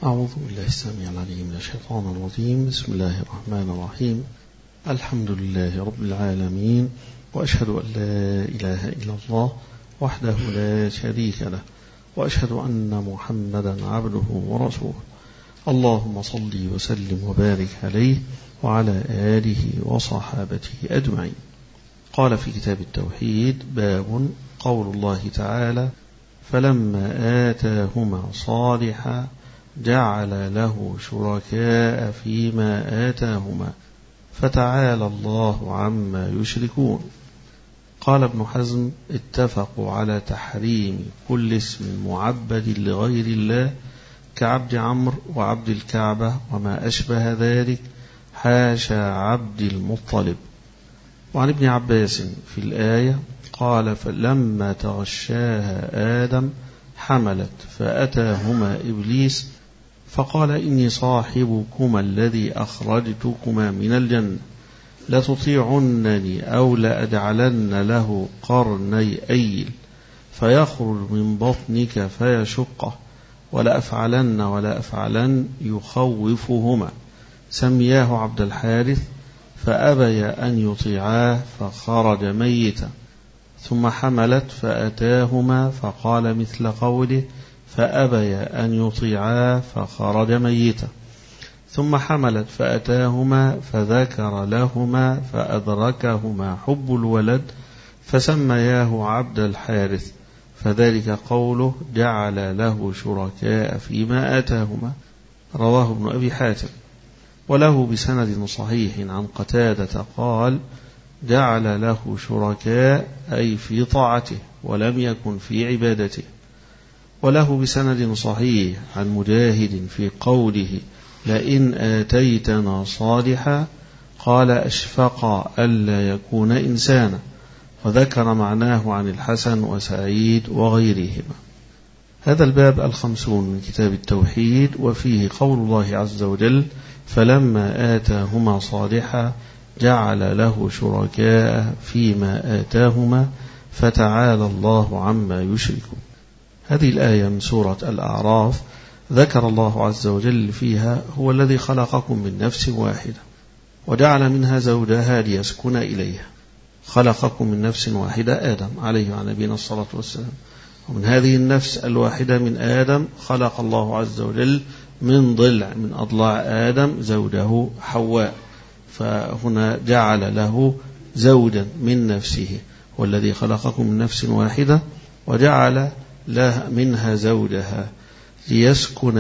أعوذ بالله السميع العليم من الشيطان الرجيم. بسم الله الرحمن الرحيم. الحمد لله رب العالمين، وأشهد أن لا إله إلا الله وحده لا شريك له، وأشهد أن محمدا عبده ورسوله. اللهم صل وسلم وبارك عليه وعلى آله وصحابته أجمعين. قال في كتاب التوحيد: باب قول الله تعالى: فلما آتاهما صالحا جعل له شركاء فيما آتاهما فتعالى الله عما يشركون. قال ابن حزم: اتفقوا على تحريم كل اسم معبد لغير الله كعبد عمرو وعبد الكعبة وما أشبه ذلك، حاشا عبد المطلب. وعن ابن عباس في الآية قال: فلما تغشاها آدم حملت فأتاهما إبليس فقال: إني صاحبكما الذي أخرجتكما من الجنة، لتطيعنني أو لأجعلن له قرني أيل فيخرج من بطنك فيشقه، ولا أفعلن يخوفهما. سمياه عبد الحارث فأبي أن يطيعاه فخرج ميتا. ثم حملت فأتاهما فقال مثل قوله: فأبي أن يطيعاه فخرج ميتا. ثم حملت فأتاهما فذكر لهما فأدركهما حب الولد فسمياه عبد الحارث، فذلك قوله: جعل له شركاء فيما آتاهما. رواه ابن أبي حاتم. وله بسند صحيح عن قتادة قال: جعل له شركاء أي في طاعته ولم يكن في عبادته. وله بسند صحيح عن مجاهد في قوله: لئن آتيتنا صالحا، قال: أشفق ألا يكون إنسانا، وذكر معناه عن الحسن وسعيد وغيرهما. هذا الباب 50 من كتاب التوحيد، وفيه قول الله عز وجل: فلما آتاهما صالحا جعل له شركاء فيما آتاهما فتعالى الله عما يشركون. هذه الآية من سورة الأعراف ذكر الله عز وجل فيها: هو الذي خلقكم من نفس واحدة وجعل منها زوجها ليسكن إليها. خلقكم من نفس واحدة، آدم عليه وعلى نبينا الصلاة والسلام. ومن هذه النفس الواحدة من آدم خلق الله عز وجل من ضلع من أضلاع آدم زوجه حواء، فهنا جعل له زوجا من نفسه، والذي خلقكم من نفس واحدة وجعل له منها زوجها ليسكن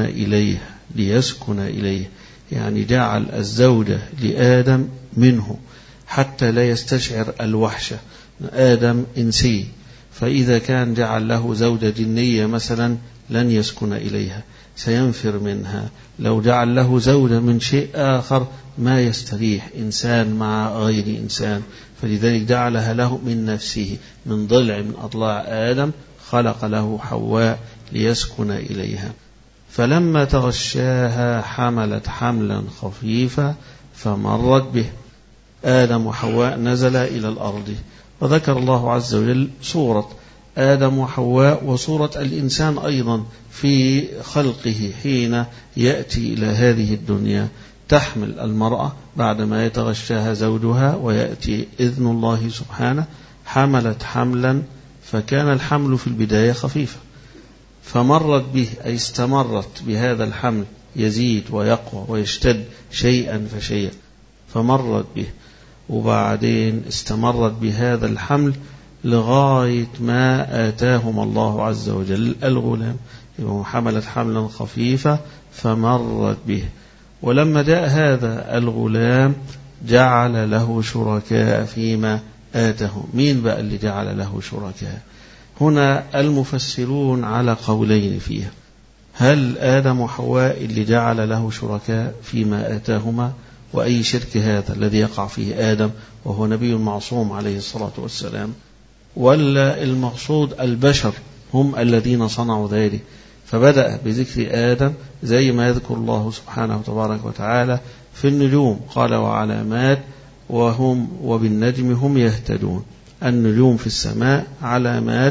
إليه، يعني جعل الزوجة لآدم منه حتى لا يستشعر الوحشة. آدم إنسي، فإذا كان جعل له زوجة جنية مثلا لن يسكن إليها، سينفر منها. لو جعل له زوجة من شيء آخر ما يستريح، إنسان مع غير إنسان، فلذلك جعلها له من نفسه من ضلع من أضلاع آدم، خلق له حواء ليسكن إليها. فلما تغشاها حملت حملا خفيفا فمرت به. آدم وحواء نزل إلى الأرض، وذكر الله عز وجل صورة آدم وحواء وصورة الإنسان أيضا في خلقه حين يأتي إلى هذه الدنيا. تحمل المرأة بعدما يتغشاها زوجها ويأتي إذن الله سبحانه، حملت حملا، فكان الحمل في البداية خفيفا، فمرت به أي استمرت بهذا الحمل، يزيد ويقوى ويشتد شيئا فشيئا، فمرت به. وبعدين استمرت بهذا الحمل لغاية ما آتاهم الله عز وجل الغلام. حملت حملا خفيفا فمرت به. ولما جاء هذا الغلام جعل له شركاء فيما آتاهم. مين بقى اللي جعل له شركاء؟ هنا المفسرون على قولين فيها: هل آدم وحواء اللي جعل له شركاء فيما آتاهما؟ وأي شرك هذا الذي يقع فيه آدم وهو نبي معصوم عليه الصلاة والسلام؟ ولا المقصود البشر هم الذين صنعوا ذلك؟ فبدأ بذكر آدم زي ما يذكر الله سبحانه وتبارك وتعالى في النجوم، قال: وعلامات وبالنجم هم يهتدون. النجوم في السماء علامات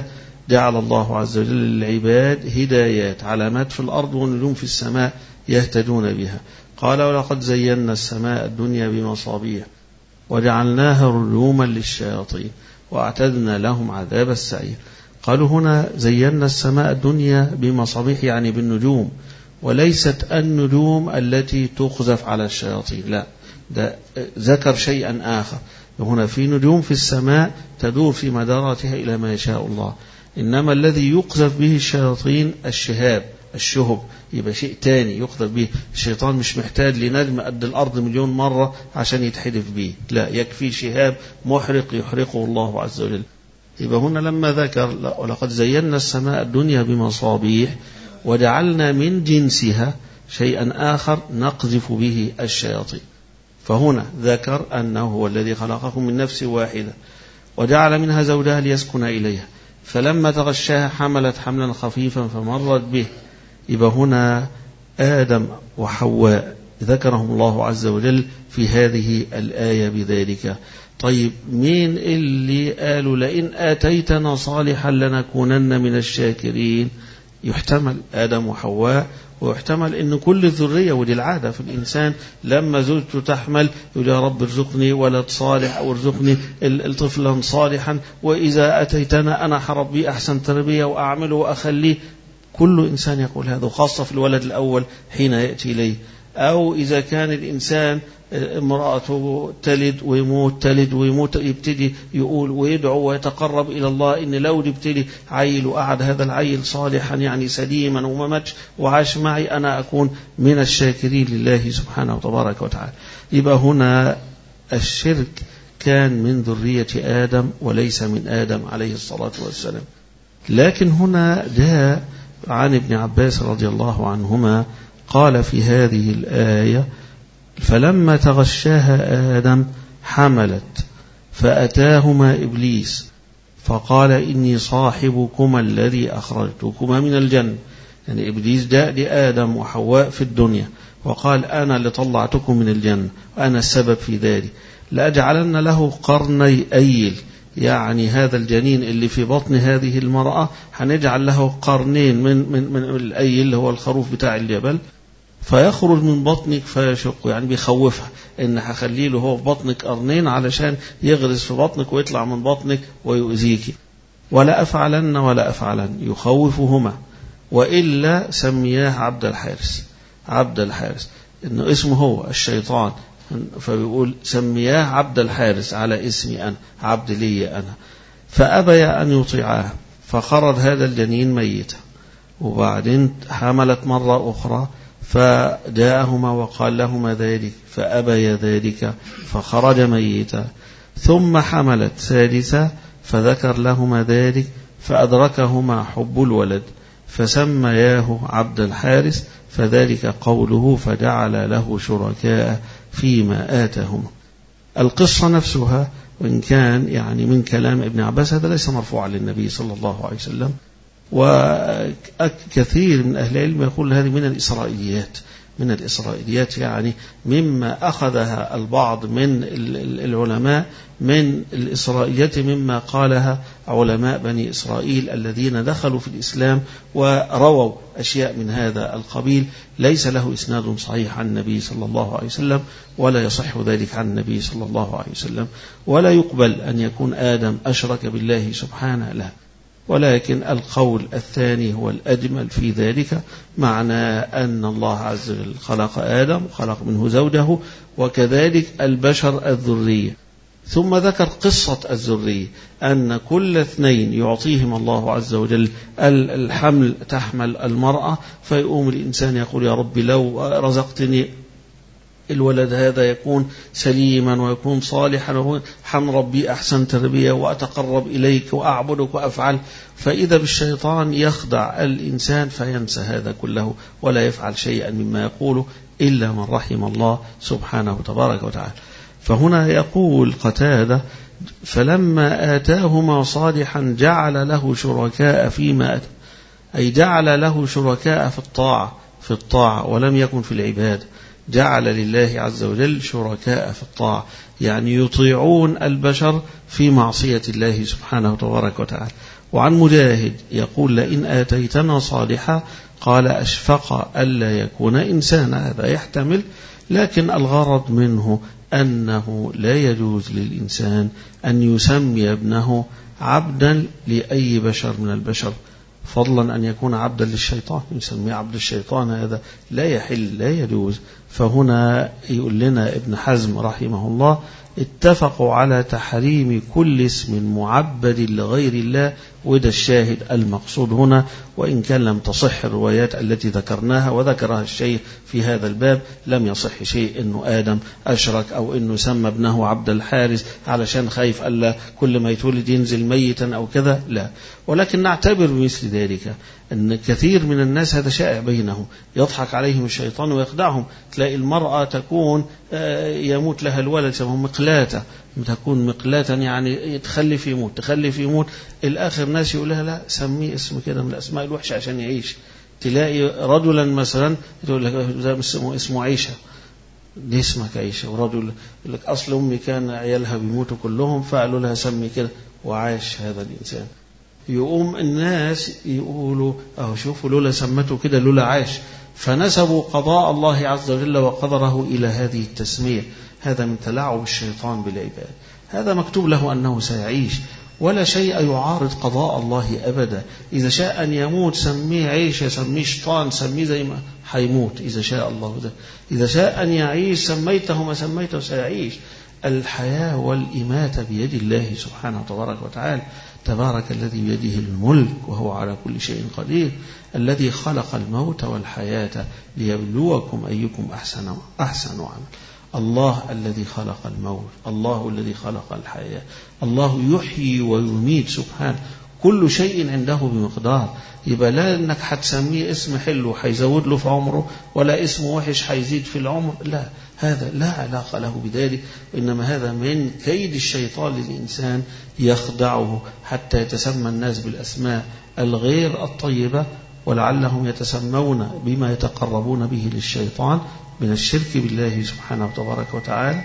جعل الله عز وجل للعباد هدايات، علامات في الأرض ونجوم في السماء يهتدون بها. قال ولقد زينا السماء الدنيا بمصابيح وجعلناها رجوما للشياطين وأعتدنا لهم عذاب السعير. قالوا هنا زينا السماء الدنيا بمصابيح يعني بالنجوم، وليست النجوم التي تقذف على الشياطين، لا، ده ذكر شيئا آخر. هنا في نجوم في السماء تدور في مداراتها إلى ما يشاء الله، إنما الذي يقذف به الشياطين الشهب، يبقى شيء تاني يقذف به. الشيطان مش محتاج لنجم قد الأرض مليون مرة عشان يتحدف به، لا، يكفي شهاب محرق يحرقه الله عز وجل. يبقى هنا لما ذكر ولقد زينا السماء الدنيا بمصابيح وجعلنا من جنسها شيئا آخر نقذف به الشياطين، فهنا ذكر أنه هو الذي خلقكم من نفس واحدة وجعل منها زوجها ليسكن إليها، فلما تغشاها حملت حملا خفيفا فمرت به. يبقى هنا آدم وحواء ذكرهم الله عز وجل في هذه الآية بذلك. طيب مين اللي قالوا لئن آتيتنا صالحا لنكونن من الشاكرين؟ يحتمل آدم وحواء، ويحتمل أن كل الذرية، ودي العادة في الإنسان لما زوجته تحمل يقول يا رب ارزقني ولد صالح أو ارزقني طفلا صالحا، وإذا أتيتنا أنا حربي أحسن تربية وأعمله وأخليه. كل إنسان يقول هذا، وخاصة في الولد الأول حين يأتي إليه. أو إذا كان الإنسان امرأته تلد ويموت تلد ويموت، يبتدي يقول ويدعو ويتقرب إلى الله إن لو جبت عيل وقعد هذا العيل صالحا يعني سليما وما ماتش وعاش معي أنا أكون من الشاكرين لله سبحانه وتبارك وتعالى. يبقى هنا الشرك كان من ذرية آدم وليس من آدم عليه الصلاة والسلام. لكن هنا جاء عن ابن عباس رضي الله عنهما قال في هذه الآية فلما تغشاها آدم حملت فأتاهما إبليس فقال إني صاحبكما الذي أخرجتكما من الجنة. يعني إبليس جاء لآدم وحواء في الدنيا وقال أنا اللي طلعتكم من الجنة وأنا السبب في ذلك، لأجعلن له قرني أيل، يعني هذا الجنين اللي في بطن هذه المرأة هنجعل له قرنين من الأيل اللي هو الخروف بتاع الجبل، فيخرج من بطنك فيشق، يعني بيخوفها ان هخلي له هو في بطنك قرنين علشان يغرز في بطنك ويطلع من بطنك ويؤذيك. ولا أفعلن يخوفهما، وإلا سمياه عبد الحارس انه اسمه هو الشيطان، فبيقول سمياه عبد الحارس على اسمي أنا، عبد لي أنا. فأبي أن يطيعاه فخرج هذا الجنين ميتا، وبعدين حملت مرة أخرى فجاءهما وقال لهما ذلك فأبي ذلك فخرج ميتا، ثم حملت ثالثة فذكر لهما ذلك فأدركهما حب الولد فسمياه عبد الحارس، فذلك قوله فجعل له شركاء فيما آتاهما. القصة نفسها وإن كان يعني من كلام ابن عباس هذا ليس مرفوعا للنبي صلى الله عليه وسلم، وكثير من أهل العلم يقول هذه من الإسرائيليات، يعني مما أخذها البعض من العلماء من الإسرائيليات مما قالها علماء بني إسرائيل الذين دخلوا في الإسلام ورووا أشياء من هذا القبيل، ليس له إسناد صحيح عن النبي صلى الله عليه وسلم، ولا يصح ذلك عن النبي صلى الله عليه وسلم، ولا يقبل أن يكون آدم أشرك بالله سبحانه له. ولكن القول الثاني هو الأجمل في ذلك، معنى أن الله عز وجل خلق آدم وخلق منه زوجه وكذلك البشر الذرية، ثم ذكر قصة الذرية أن كل اثنين يعطيهم الله عز وجل الحمل، تحمل المرأة فيقوم الإنسان يقول يا رب لو رزقتني الولد هذا يكون سليما ويكون صالحا ربي أحسن تربية وأتقرب إليك وأعبدك وأفعل، فإذا بالشيطان يخدع الإنسان فينسى هذا كله ولا يفعل شيئا مما يقوله إلا من رحم الله سبحانه وتبارك وتعالى. فهنا يقول قتادة فلما آتاهما صالحا جعل له شركاء فيما آتاه، أي جعل له شركاء في الطاعة ولم يكن في العبادة، جعل لله عز وجل شركاء في الطاعة، يعني يطيعون البشر في معصية الله سبحانه وتبارك وتعالى، وعن مجاهد يقول لئن آتيتنا صالحا قال أشفق ألا يكون إنسانا. هذا يحتمل، لكن الغرض منه أنه لا يجوز للإنسان أن يسمي ابنه عبدا لأي بشر من البشر، فضلا أن يكون عبدا للشيطان، يسميه عبد الشيطان، هذا لا يحل لا يجوز. فهنا يقول لنا ابن حزم رحمه الله اتفقوا على تحريم كل اسم معبد لغير الله، وده الشاهد المقصود هنا، وإن كان لم تصح الروايات التي ذكرناها وذكرها الشيخ في هذا الباب، لم يصح شيء أنه آدم أشرك أو أنه سمى ابنه عبد الحارث علشان خايف ألا كل ما يتولد ينزل ميتا أو كذا، لا. ولكن نعتبر بمثل ذلك أن كثير من الناس هذا شائع بينهم، يضحك عليهم الشيطان ويخدعهم. تلاقي المرأة تكون يموت لها الولد، يسموه مقلاتة، تكون مقلاتا يعني تخلف يموت، الآخر ناس يقول لها لا سميه اسم كده من الأسماء الوحشة عشان يعيش. تلاقي رجلا مثلا يقول لك ده اسمه عيشة، ليه اسمك عيشة؟ ورجل يقول لك أصل أمي كان عيالها بيموتوا كلهم فقالوا لها سمي كده وعاش هذا الإنسان. يقوم الناس يقولوا شوفوا لولا سمته كده لولا عاش، فنسبوا قضاء الله عز وجل وقدره إلى هذه التسمية. هذا من تلاعب الشيطان بالعباد. هذا مكتوب له أنه سيعيش، ولا شيء يعارض قضاء الله أبدا. إذا شاء أن يموت سميه عيش، سميه شيطان، سميه زي ما حيموت إذا شاء الله ده. إذا شاء أن يعيش سميته ما سميته سيعيش. الحياة والإماتة بيد الله سبحانه وتبارك وتعالى. تبارك الذي بيده الملك وهو على كل شيء قدير، الذي خلق الموت والحياة ليبلوكم أيكم أحسن عملا. الله الذي خلق الموت، الله الذي خلق الحياة، الله يحيي ويميت سبحانه، كل شيء عنده بمقدار. يبقى لا انك هتسميه اسم حلو هيزود له في عمره، ولا اسم وحش هيزيد في العمر، لا، هذا لا علاقة له بذلك، وإنما هذا من كيد الشيطان للإنسان يخدعه حتى يتسمى الناس بالأسماء الغير الطيبة، ولعلهم يتسمون بما يتقربون به للشيطان من الشرك بالله سبحانه وتبارك وتعالى،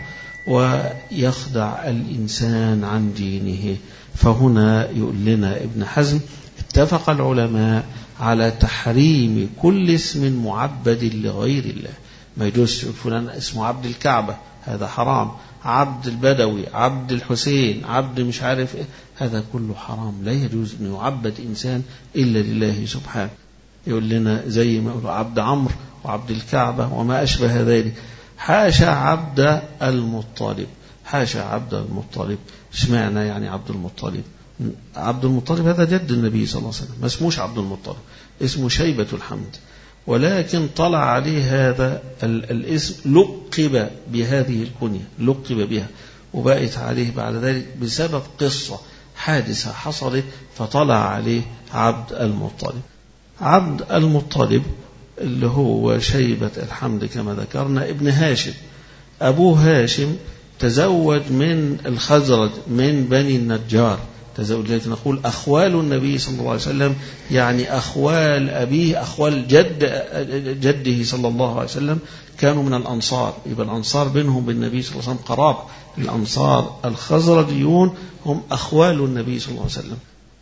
ويخدع الإنسان عن دينه. فهنا يقول لنا ابن حزم اتفق العلماء على تحريم كل اسم معبد لغير الله. ما يجوز فلان اسمه عبد الكعبة، هذا حرام، عبد البدوي، عبد الحسين، عبد مش عارف إيه، هذا كله حرام. لا يجوز أن يعبد إنسان إلا لله سبحانه. يقول لنا زي ما يقولوا عبد عمرو وعبد الكعبة وما أشبه ذلك. حاشا عبد المطلب، حاشا عبد المطلب. اشمعنى يعني عبد المطلب؟ عبد المطلب هذا جد النبي صلى الله عليه وسلم، ما اسموش عبد المطلب، اسمه شيبة الحمد، ولكن طلع عليه هذا الاسم، لقب بهذه الكنية، لقب بها، وبقت عليه بعد ذلك بسبب قصة حادثة حصلت فطلع عليه عبد المطلب. عبد المطلب اللي هو شيبة الحمد كما ذكرنا ابن هاشم. أبوه هاشم تزوج من الخزرج من بني النجار، تزوج، لكن نقول أخوال النبي صلى الله عليه وسلم، يعني أخوال أبيه، أخوال جده صلى الله عليه وسلم كانوا من الأنصار. يبقى الأنصار بينهم بالنبي صلى الله عليه وسلم قرابة. الأنصار الخزرجيون هم أخوال النبي صلى الله عليه وسلم.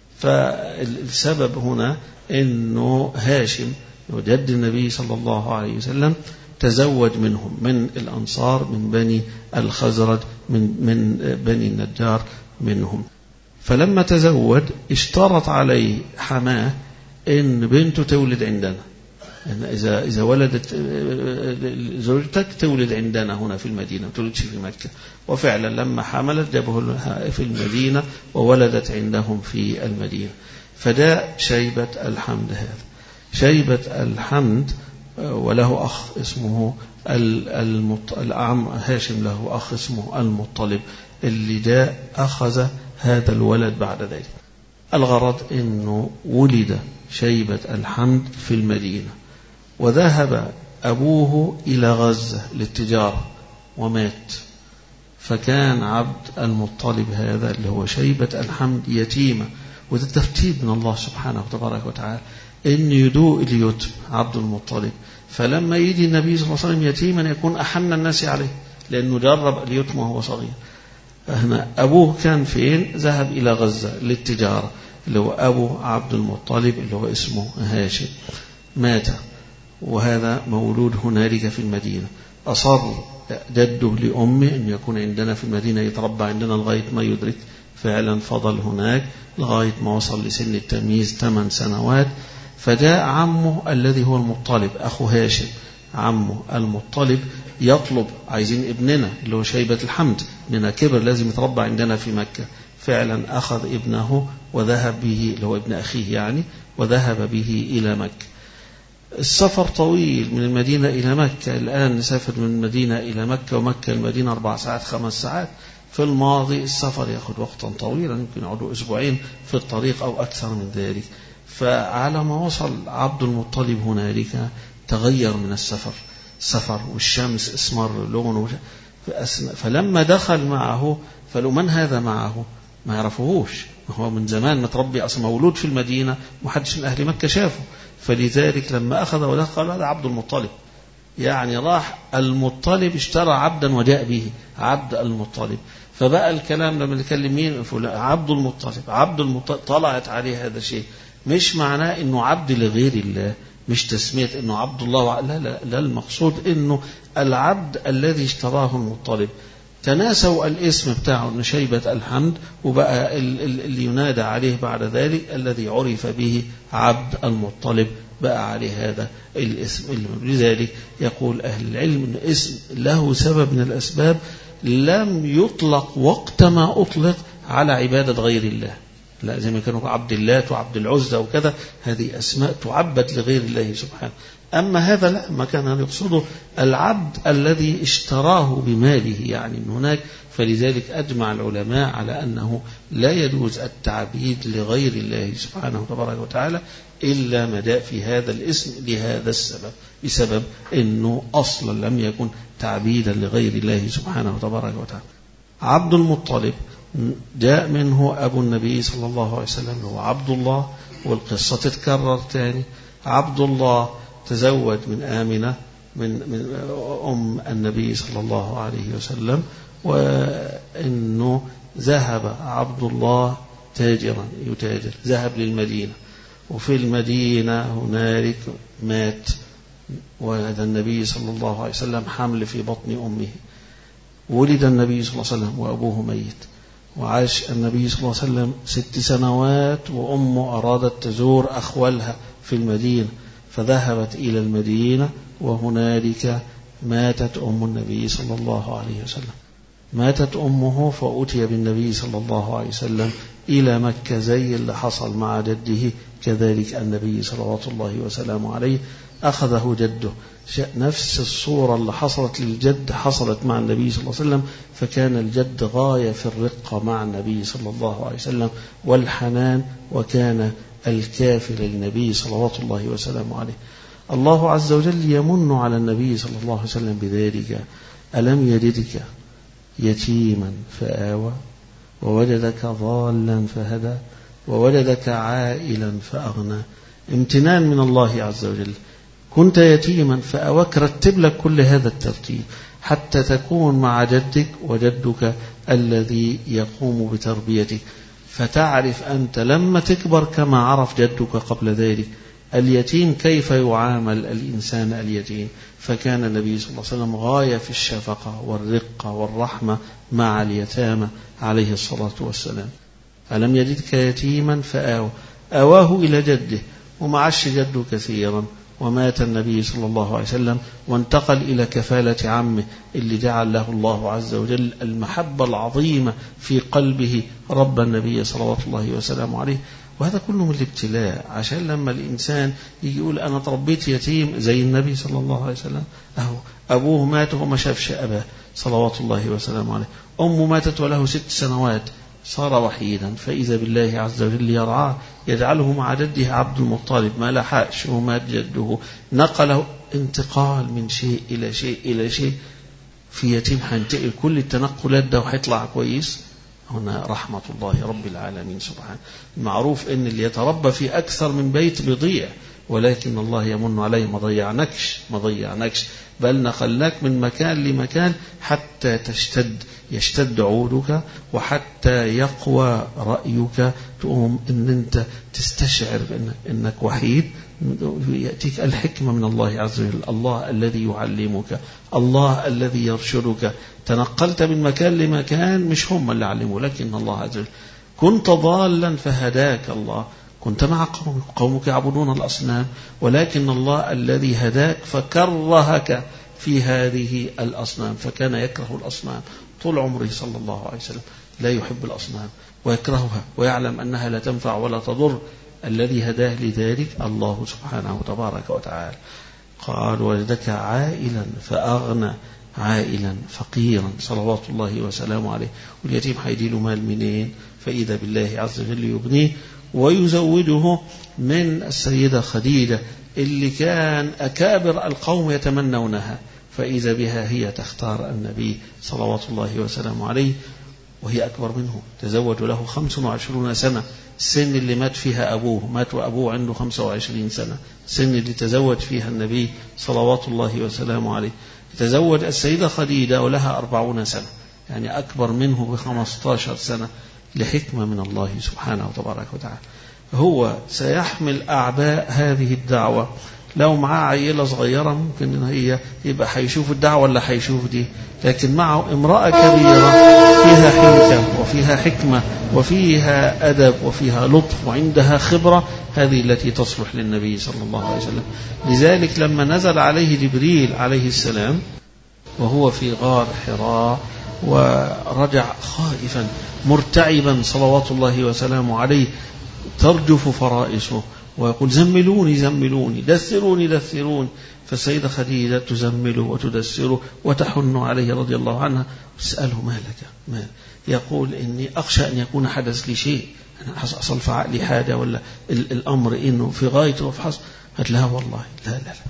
فالسبب هنا أنه هاشم جد النبي صلى الله عليه وسلم تزوج منهم من الأنصار من بني الخزرج من بني النجار منهم. فلما تزوج اشترط عليه حماه إن بنته تولد عندنا، يعني إذا ولدت زوجتك تولد عندنا هنا في المدينة، ما تولدش في مكة. وفعلا لما حملت جابه في المدينة وولدت عندهم في المدينة. فده شيبة الحمد. هذا شيبة الحمد وله أخ اسمه هاشم له أخ اسمه المطلب، اللي جاء أخذ هذا الولد بعد ذلك. الغرض أنه ولد شيبة الحمد في المدينة، وذهب أبوه إلى غزة للتجارة ومات، فكان عبد المطلب هذا اللي هو شيبة الحمد يتيمة. وده ترتيب من الله سبحانه وتبارك وتعالى أن يدوء اليتم عبد المطلب، فلما يجي النبي صلى الله عليه وسلم يتيما يكون أحن الناس عليه، لأنه جرب اليتم وهو صغير. هنا أبوه كان فين؟ ذهب إلى غزة للتجارة، اللي هو أبو عبد المطلب اللي هو اسمه هاشم، مات وهذا مولود هنالك في المدينة. أصر جده لأمه أن يكون عندنا في المدينة يتربى عندنا لغاية ما يدرك، فعلا فضل هناك لغاية ما وصل لسن التمييز 8 سنوات. فجاء عمه الذي هو المطلب أخو هاشم، عمه المطلب يطلب عايزين ابننا اللي هو شيبة الحمد، ابننا كبر لازم يتربى عندنا في مكة. فعلا أخذ ابنه وذهب به، اللي هو ابن أخيه يعني، وذهب به إلى مكة. السفر طويل من المدينة إلى مكة، الآن نسافر من المدينة إلى مكة، ومكة المدينة 4 ساعات 5 ساعات. في الماضي السفر يأخذ وقتا طويلا، يمكن يقعدوا أسبوعين في الطريق أو أكثر من ذلك. فعلى ما وصل عبد المطلب هنالك تغير من السفر والشمس اسمر لونه. فلما دخل معه فلو من هذا معه؟ ما يعرفوهوش، هو من زمان متربي أصلا مولود في المدينة، محدش من أهل مكة شافه. فلذلك لما أخذ ودخل هذا عبد المطلب، يعني راح المطلب اشترى عبدا وجاء به عبد المطلب. فبقى الكلام لما نتكلم مين؟ عبد المطلب طلعت عليه هذا الشيء، مش معناه انه عبد لغير الله، مش تسمية انه عبد الله، لا المقصود انه العبد الذي اشتراه المطلب. تناسوا الاسم بتاعه انه شيبة الحمد، وبقى اللي ينادى عليه بعد ذلك الذي عرف به عبد المطلب بقى عليه هذا الاسم. لذلك يقول أهل العلم أن اسم له سبب من الأسباب لم يطلق وقت ما أطلق على عبادة غير الله، لا زي ما كانوا عبد الله وعبد العزى وكذا، هذه أسماء تعبد لغير الله سبحانه. أما هذا لا، ما كان يقصده العبد الذي اشتراه بماله يعني من هناك. فلذلك أجمع العلماء على أنه لا يجوز التعبيد لغير الله سبحانه تبارك وتعالى إلا ما جاء في هذا الاسم لهذا السبب، بسبب أنه أصلا لم يكن تعبيدا لغير الله سبحانه تبارك وتعالى. عبد المطلب جاء منه أبو النبي صلى الله عليه وسلم هو عبد الله، والقصة تتكرر تاني. عبد الله تزوج من آمنة من أم النبي صلى الله عليه وسلم، وأنه ذهب عبد الله تاجرا يتاجر، ذهب للمدينة، وفي المدينة هنالك مات، وهذا النبي صلى الله عليه وسلم حمل في بطن أمه. ولد النبي صلى الله عليه وسلم وأبوه ميت، وعاش النبي صلى الله عليه وسلم 6 سنوات، وأمه أرادت تزور أخوالها في المدينة فذهبت إلى المدينة، وهنالك ماتت أم النبي صلى الله عليه وسلم. ماتت أمه فأتي بالنبي صلى الله عليه وسلم إلى مكة زي اللي حصل مع جده، كذلك النبي صلوات الله وسلامه عليه أخذه جده، نفس الصورة اللي حصلت للجد حصلت مع النبي صلى الله عليه وسلم. فكان الجد غاية في الرقة مع النبي صلى الله عليه وسلم والحنان، وكان الكافل للنبي صلوات الله وسلامه عليه. الله عز وجل يمن على النبي صلى الله عليه وسلم بذلك: ألم يجدك يتيما فآوى ووجدك ضالا فهدى ووجدك عائلا فأغنى. امتنان من الله عز وجل، كنت يتيما فأواك، رتب لك كل هذا الترتيب حتى تكون مع جدك وجدك الذي يقوم بتربيتك، فتعرف أنت لما تكبر كما عرف جدك قبل ذلك اليتيم كيف يعامل الإنسان اليتيم. فكان النبي صلى الله عليه وسلم غاية في الشفقة والرقة والرحمة مع اليتامى عليه الصلاة والسلام. ألم يجدك يتيما فآوى، آواه إلى جده، ومعش جده كثيرا، ومات النبي صلى الله عليه وسلم وانتقل إلى كفالة عمه اللي جعل له الله عز وجل المحبة العظيمة في قلبه، رب النبي صلوات الله وسلامه عليه. وهذا كله من الابتلاء، عشان لما الإنسان يجي يقول أنا تربيت يتيم زي النبي صلى الله عليه وسلم، أبوه مات وما شافش أباه صلوات الله وسلامه عليه، أمه ماتت وله 6 سنوات صار وحيدا، فإذا بالله عز وجل يرعاه يجعله مع جده عبد المطلب، ما لحقش ومات جده، نقله انتقال من شيء إلى شيء إلى شيء. في يتيم هينتقل كل التنقلات ده وهيطلع كويس. هنا رحمة الله رب العالمين سبحانه. معروف ان اللي يتربى في أكثر من بيت بيضيع، ولكن الله يمن عليه، ما ضيعنكش بل نقلناك من مكان لمكان حتى يشتد عودك وحتى يقوى رأيك، تقوم إن أنت تستشعر إنك وحيد. يأتيك الحكمة من الله عز وجل، الله الذي يعلمك، الله الذي يرشدك. تنقلت من مكان لمكان، مش هم اللي علموا لكن الله عز وجل. كنت ضالا فهداك الله، كنت مع قومك يعبدون الأصنام، ولكن الله الذي هداك فكرهك في هذه الأصنام، فكان يكره الأصنام طول عمره صلى الله عليه وسلم، لا يحب الأصنام ويكرهها ويعلم أنها لا تنفع ولا تضر. الذي هداه لذلك الله سبحانه وتبارك وتعالى. قال وجدك عائلا فأغنى، عائلا فقيرا صلوات الله وسلامه عليه. واليتيم هيديله مال منين؟ فإذا بالله عز وجل يغنيه ويزوده من السيدة خديجة اللي كان أكابر القوم يتمنونها، فإذا بها هي تختار النبي صلوات الله وسلامه عليه وهي أكبر منه، تزوج له 25 سنة، السن اللي مات فيها أبوه، مات وأبوه عنده 25 سنة، السن اللي تزوج فيها النبي صلوات الله وسلامه عليه. تزوج السيدة خديجة ولها 40 سنة، يعني أكبر منه ب15 سنة، لحكمة من الله سبحانه وتبارك وتعالى. هو سيحمل أعباء هذه الدعوة. لو معاه عيلة صغيرة ممكن إن هي يبقى هيشوف الدعوة ولا هيشوف دي، لكن معه امرأة كبيرة فيها حنكة وفيها حكمة وفيها أدب وفيها لطف وعندها خبرة، هذه التي تصلح للنبي صلى الله عليه وسلم. لذلك لما نزل عليه جبريل عليه السلام وهو في غار حراء ورجع خائفا مرتعبا صلوات الله وسلامه عليه، ترجف فرائسه ويقول زملوني زملوني، دثروني دثروني، فالسيدة خديجة تزمله وتدثره وتحن عليه رضي الله عنها، تسأله ما لك ما، يقول إني أخشى أن يكون حدث لي شيء، أنا حصل في عقلي حاجة ولا الأمر إنه في غاية وفحص. قالت لا والله لا لا لا.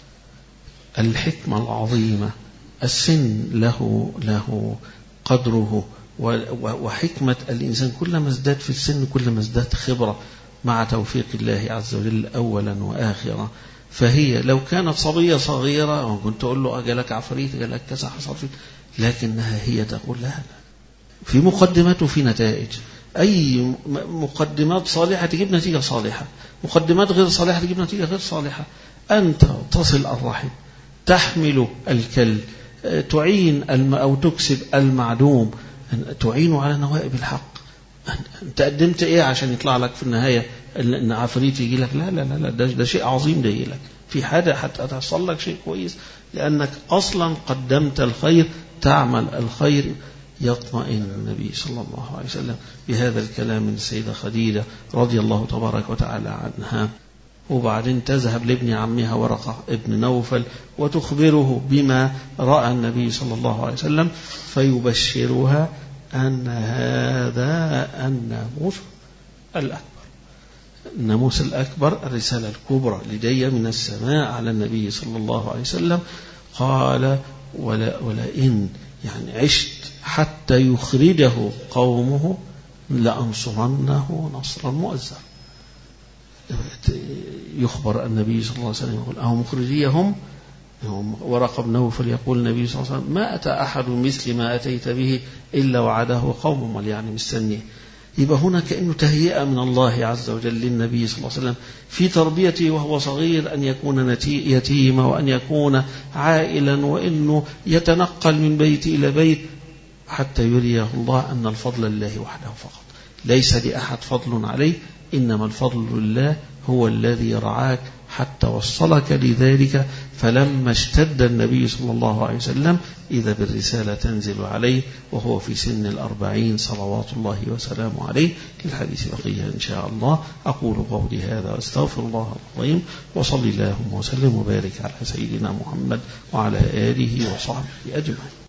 الحكمة العظيمة، السن له قدره، وحكمة الإنسان كلما ازداد في السن كلما ازداد خبرة مع توفيق الله عز وجل أولا وآخرا. فهي لو كانت صبية صغيرة وكنت أقول له أجلك عفريت أجلك كذا حصل فيك، لكنها هي تقول لا، في مقدمات وفي نتائج. أي مقدمات صالحة تجيب نتيجة صالحة، مقدمات غير صالحة تجيب نتيجة غير صالحة. أنت تصل الرحم، تحمل الكل، تعين أو تكسب المعدوم، تعين على نوائب الحق. أنت قدمت إيه عشان يطلع لك في النهاية إن عفريت يجي لك؟ لا لا لا، ده شيء عظيم ده يجي لك في حاجة حتى تحصل لك شيء كويس، لأنك أصلا قدمت الخير، تعمل الخير. يطمئن النبي صلى الله عليه وسلم بهذا الكلام من السيدة خديجة رضي الله تبارك وتعالى عنها. وبعدين تذهب لابن عمها ورقة ابن نوفل وتخبره بما رأى النبي صلى الله عليه وسلم، فيبشرها أن هذا الناموس الأكبر، الناموس الأكبر، الرسالة الكبرى لدي من السماء على النبي صلى الله عليه وسلم. قال ولئن يعني عشت حتى يخرجه قومه لأنصرنه نصرا مؤزرا. يخبر النبي صلى الله عليه وسلم يقول أهم مخرجيهم ورقة بن نوفل، يقول النبي صلى الله عليه وسلم ما أتى أحد مثل ما أتيت به إلا وعده قوم، يعني مستنيه. يبقى هنا كأنه تهيئة من الله عز وجل للنبي صلى الله عليه وسلم في تربيته وهو صغير، أن يكون يتيما وأن يكون عائلا وأنه يتنقل من بيت إلى بيت حتى يريه الله أن الفضل لله وحده فقط، ليس لأحد فضل عليه، إنما الفضل لله، هو الذي رعاك حتى وصلك لذلك. فلما اشتد النبي صلى الله عليه وسلم إذا بالرسالة تنزل عليه وهو في سن 40 صلوات الله وسلامه عليه. للحديث بقية إن شاء الله. أقول قولي هذا واستغفر الله العظيم، وصلي اللهم وسلم وبارك على سيدنا محمد وعلى آله وصحبه أجمعين.